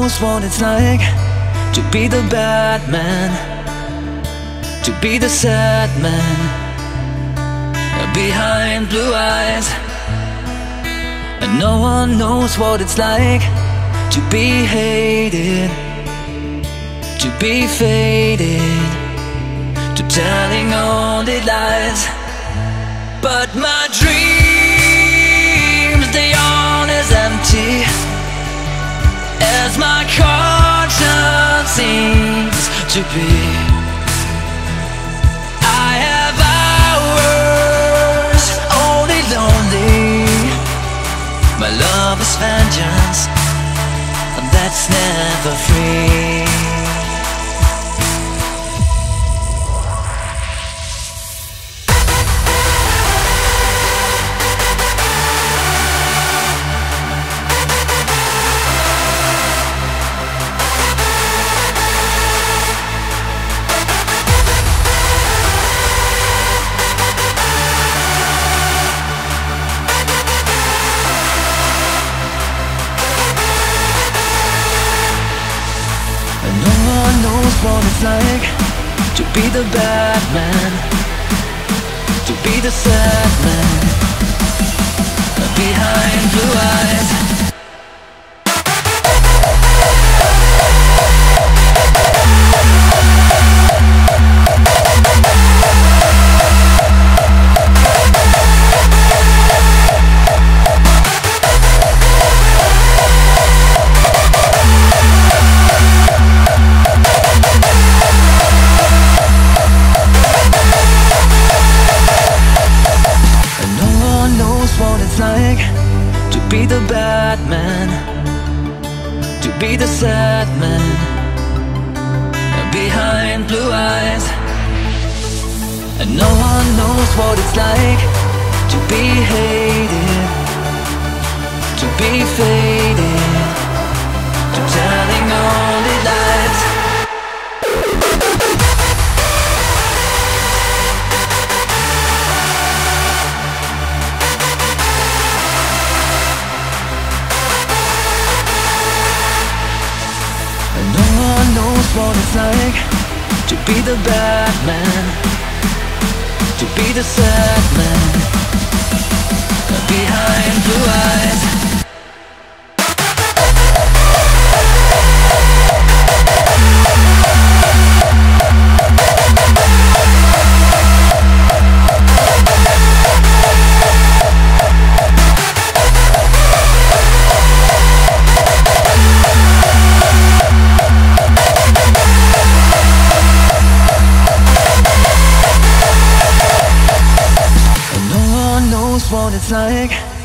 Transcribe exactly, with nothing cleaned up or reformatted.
knows what it's like to be the bad man, to be the sad man behind blue eyes. And no one knows what it's like to be hated, to be faded, to telling only lies. But my dreams, they aren't as empty as my conscience seems to be. I have hours only lonely. My love is vengeance, and that's never free. Knows what it's like to be the bad man, to be the sad man behind blue eyes. Like to be the bad man, to be the sad man behind blue eyes. And no one knows what it's like to be hated, to be faded, to telling only lies. Knows what it's like to be the bad man, to be the sad man behind blue eyes. What it's like